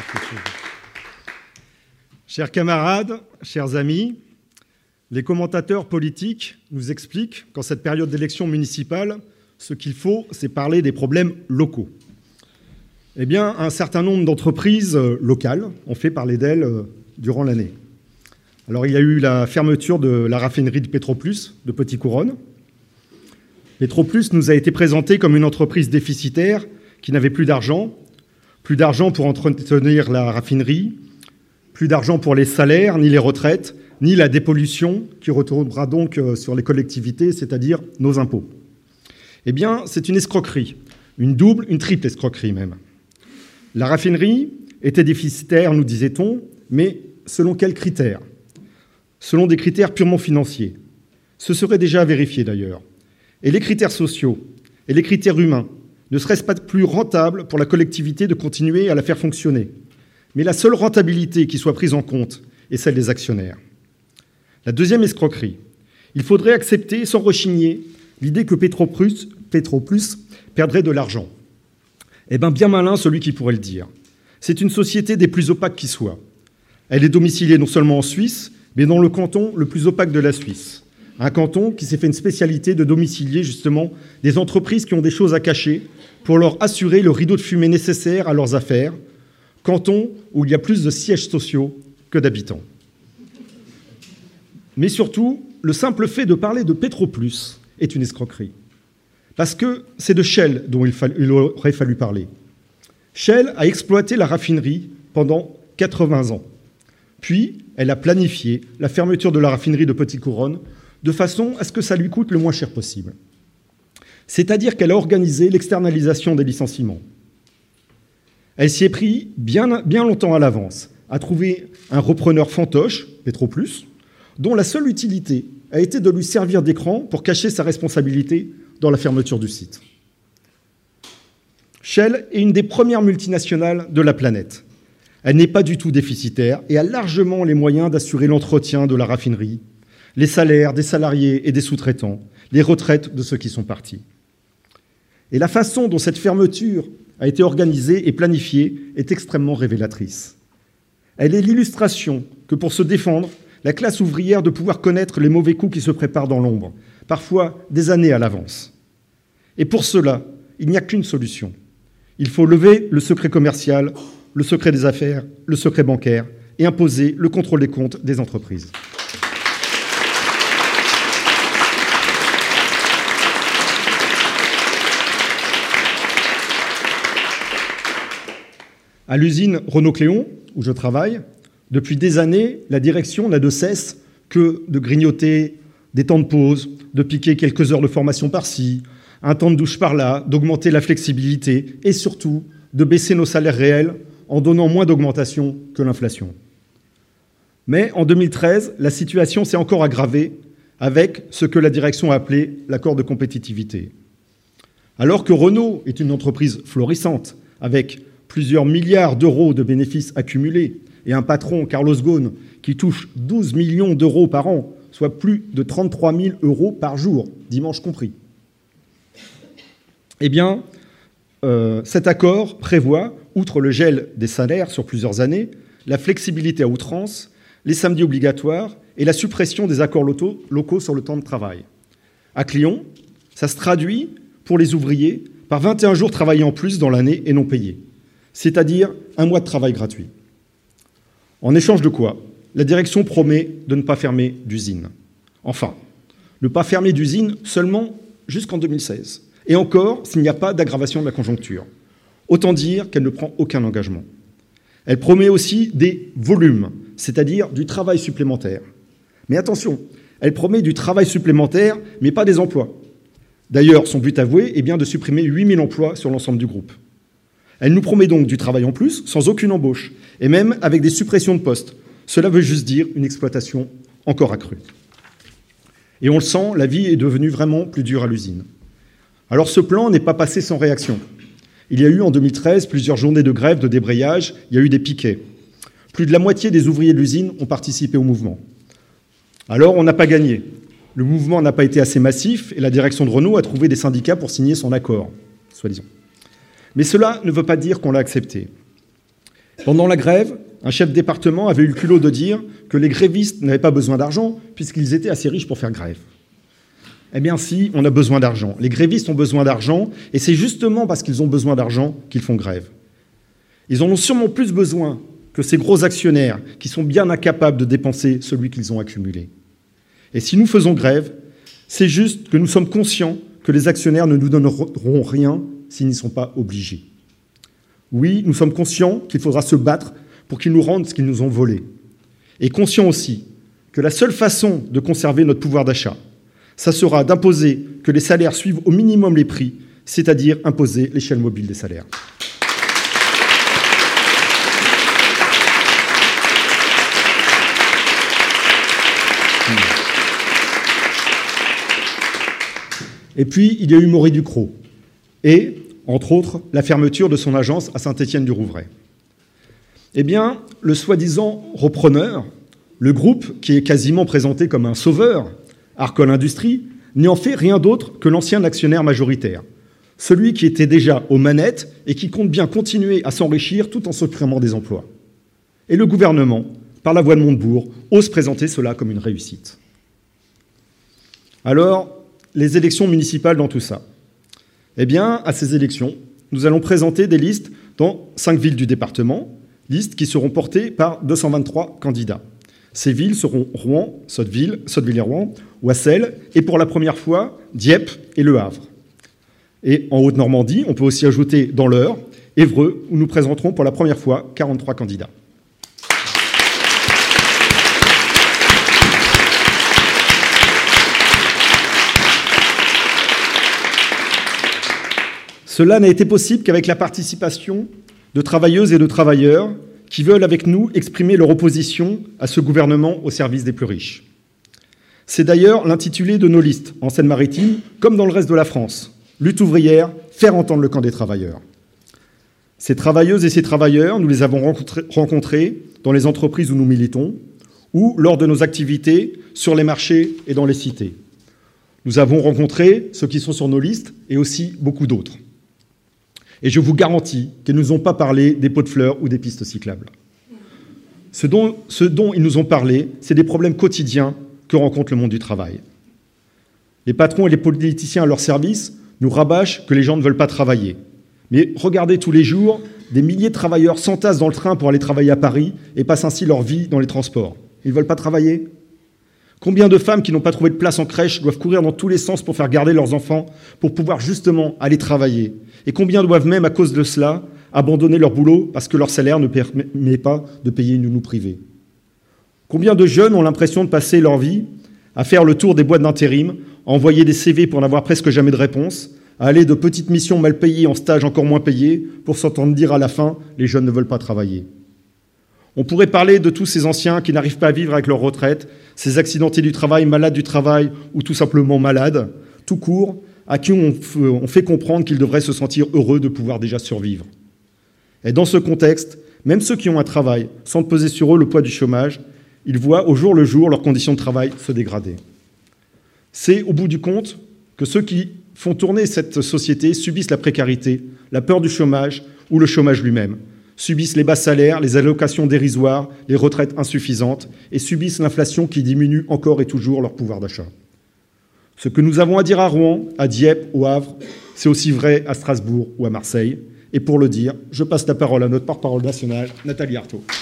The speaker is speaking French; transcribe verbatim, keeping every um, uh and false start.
Chers camarades, chers amis, les commentateurs politiques nous expliquent qu'en cette période d'élection municipale, ce qu'il faut, c'est parler des problèmes locaux. Eh bien, un certain nombre d'entreprises locales ont fait parler d'elles durant l'année. Alors, il y a eu la fermeture de la raffinerie de Petroplus de Petit-Couronne. Petroplus nous a été présenté comme une entreprise déficitaire qui n'avait plus d'argent, plus d'argent pour entretenir la raffinerie, plus d'argent pour les salaires, ni les retraites, ni la dépollution qui retournera donc sur les collectivités, c'est-à-dire nos impôts. Eh bien, c'est une escroquerie, une double, une triple escroquerie même. La raffinerie était déficitaire, nous disait-on, mais selon quels critères ? Selon des critères purement financiers. Ce serait déjà vérifié d'ailleurs. Et les critères sociaux et les critères humains ne serait-ce pas plus rentable pour la collectivité de continuer à la faire fonctionner ? Mais la seule rentabilité qui soit prise en compte est celle des actionnaires. La deuxième escroquerie. Il faudrait accepter sans rechigner l'idée que Petroplus, Petroplus perdrait de l'argent. Eh bien, bien malin celui qui pourrait le dire. C'est une société des plus opaques qui soit. Elle est domiciliée non seulement en Suisse, mais dans le canton le plus opaque de la Suisse. Un canton qui s'est fait une spécialité de domicilier justement des entreprises qui ont des choses à cacher pour leur assurer le rideau de fumée nécessaire à leurs affaires. Canton où il y a plus de sièges sociaux que d'habitants. Mais surtout, le simple fait de parler de Petroplus est une escroquerie. Parce que c'est de Shell dont il, fall- il aurait fallu parler. Shell a exploité la raffinerie pendant quatre-vingts ans. Puis, elle a planifié la fermeture de la raffinerie de Petit-Couronne de façon à ce que ça lui coûte le moins cher possible. C'est-à-dire qu'elle a organisé l'externalisation des licenciements. Elle s'y est pris bien, bien longtemps à l'avance, à trouver un repreneur fantoche, Petroplus, dont la seule utilité a été de lui servir d'écran pour cacher sa responsabilité dans la fermeture du site. Shell est une des premières multinationales de la planète. Elle n'est pas du tout déficitaire et a largement les moyens d'assurer l'entretien de la raffinerie, les salaires des salariés et des sous-traitants, les retraites de ceux qui sont partis. Et la façon dont cette fermeture a été organisée et planifiée est extrêmement révélatrice. Elle est l'illustration que pour se défendre, la classe ouvrière doit pouvoir connaître les mauvais coups qui se préparent dans l'ombre, parfois des années à l'avance. Et pour cela, il n'y a qu'une solution. Il faut lever le secret commercial, le secret des affaires, le secret bancaire et imposer le contrôle des comptes des entreprises. À l'usine Renault-Cléon, où je travaille, depuis des années, la direction n'a de cesse que de grignoter des temps de pause, de piquer quelques heures de formation par-ci, un temps de douche par-là, d'augmenter la flexibilité et surtout de baisser nos salaires réels en donnant moins d'augmentation que l'inflation. Mais en deux mille treize, la situation s'est encore aggravée avec ce que la direction a appelé l'accord de compétitivité. Alors que Renault est une entreprise florissante, avec plusieurs milliards d'euros de bénéfices accumulés, et un patron, Carlos Ghosn, qui touche douze millions d'euros par an, soit plus de trente-trois mille euros par jour, dimanche compris. Eh bien, euh, cet accord prévoit, outre le gel des salaires sur plusieurs années, la flexibilité à outrance, les samedis obligatoires et la suppression des accords locaux sur le temps de travail. À Cléon, ça se traduit, pour les ouvriers, par vingt et un jours travaillés en plus dans l'année et non payés, c'est-à-dire un mois de travail gratuit. En échange de quoi, la direction promet de ne pas fermer d'usine. Enfin, ne pas fermer d'usine seulement jusqu'en deux mille seize. Et encore, s'il n'y a pas d'aggravation de la conjoncture. Autant dire qu'elle ne prend aucun engagement. Elle promet aussi des volumes, c'est-à-dire du travail supplémentaire. Mais attention, elle promet du travail supplémentaire, mais pas des emplois. D'ailleurs, son but avoué est bien de supprimer huit mille emplois sur l'ensemble du groupe. Elle nous promet donc du travail en plus, sans aucune embauche, et même avec des suppressions de postes. Cela veut juste dire une exploitation encore accrue. Et on le sent, la vie est devenue vraiment plus dure à l'usine. Alors ce plan n'est pas passé sans réaction. Il y a eu en deux mille treize plusieurs journées de grève, de débrayage, il y a eu des piquets. Plus de la moitié des ouvriers de l'usine ont participé au mouvement. Alors on n'a pas gagné. Le mouvement n'a pas été assez massif et la direction de Renault a trouvé des syndicats pour signer son accord, soi-disant. Mais cela ne veut pas dire qu'on l'a accepté. Pendant la grève, un chef de département avait eu le culot de dire que les grévistes n'avaient pas besoin d'argent puisqu'ils étaient assez riches pour faire grève. Eh bien si, on a besoin d'argent. Les grévistes ont besoin d'argent et c'est justement parce qu'ils ont besoin d'argent qu'ils font grève. Ils en ont sûrement plus besoin que ces gros actionnaires qui sont bien incapables de dépenser celui qu'ils ont accumulé. Et si nous faisons grève, c'est juste que nous sommes conscients que les actionnaires ne nous donneront rien s'ils n'y sont pas obligés. Oui, nous sommes conscients qu'il faudra se battre pour qu'ils nous rendent ce qu'ils nous ont volé. Et conscients aussi que la seule façon de conserver notre pouvoir d'achat, ça sera d'imposer que les salaires suivent au minimum les prix, c'est-à-dire imposer l'échelle mobile des salaires. Et puis, il y a eu Maury Ducrot et, entre autres, la fermeture de son agence à Saint-Étienne-du-Rouvray. Eh bien, le soi-disant repreneur, le groupe qui est quasiment présenté comme un sauveur, Arcole Industries, n'est en fait rien d'autre que l'ancien actionnaire majoritaire, celui qui était déjà aux manettes et qui compte bien continuer à s'enrichir tout en supprimant des emplois. Et le gouvernement, par la voix de Montebourg, ose présenter cela comme une réussite. Alors, les élections municipales dans tout ça. Eh bien, à ces élections, nous allons présenter des listes dans cinq villes du département, listes qui seront portées par deux cent vingt-trois candidats. Ces villes seront Rouen, Sotteville, Sotteville-et-Rouen, Oissel, et pour la première fois, Dieppe et Le Havre. Et en Haute-Normandie, on peut aussi ajouter dans l'Eure, Évreux, où nous présenterons pour la première fois quarante-trois candidats. Cela n'a été possible qu'avec la participation de travailleuses et de travailleurs qui veulent avec nous exprimer leur opposition à ce gouvernement au service des plus riches. C'est d'ailleurs l'intitulé de nos listes en Seine-Maritime, comme dans le reste de la France. Lutte ouvrière, faire entendre le camp des travailleurs. Ces travailleuses et ces travailleurs, nous les avons rencontrés dans les entreprises où nous militons ou lors de nos activités sur les marchés et dans les cités. Nous avons rencontré ceux qui sont sur nos listes et aussi beaucoup d'autres. Et je vous garantis qu'ils ne nous ont pas parlé des pots de fleurs ou des pistes cyclables. Ce dont, ce dont ils nous ont parlé, c'est des problèmes quotidiens que rencontre le monde du travail. Les patrons et les politiciens à leur service nous rabâchent que les gens ne veulent pas travailler. Mais regardez tous les jours, des milliers de travailleurs s'entassent dans le train pour aller travailler à Paris et passent ainsi leur vie dans les transports. Ils ne veulent pas travailler ? Combien de femmes qui n'ont pas trouvé de place en crèche doivent courir dans tous les sens pour faire garder leurs enfants, pour pouvoir justement aller travailler ? Et combien doivent même, à cause de cela, abandonner leur boulot parce que leur salaire ne permet pas de payer une nounou privée ? Combien de jeunes ont l'impression de passer leur vie à faire le tour des boîtes d'intérim, à envoyer des C V pour n'avoir presque jamais de réponse, à aller de petites missions mal payées en stage encore moins payées, pour s'entendre dire à la fin « les jeunes ne veulent pas travailler ». On pourrait parler de tous ces anciens qui n'arrivent pas à vivre avec leur retraite, ces accidentés du travail, malades du travail ou tout simplement malades, tout court, à qui on fait comprendre qu'ils devraient se sentir heureux de pouvoir déjà survivre. Et dans ce contexte, même ceux qui ont un travail sentent peser sur eux le poids du chômage, ils voient au jour le jour leurs conditions de travail se dégrader. C'est au bout du compte que ceux qui font tourner cette société subissent la précarité, la peur du chômage ou le chômage lui-même, subissent les bas salaires, les allocations dérisoires, les retraites insuffisantes et subissent l'inflation qui diminue encore et toujours leur pouvoir d'achat. Ce que nous avons à dire à Rouen, à Dieppe, au Havre, c'est aussi vrai à Strasbourg ou à Marseille. Et pour le dire, je passe la parole à notre porte-parole nationale, Nathalie Arthaud.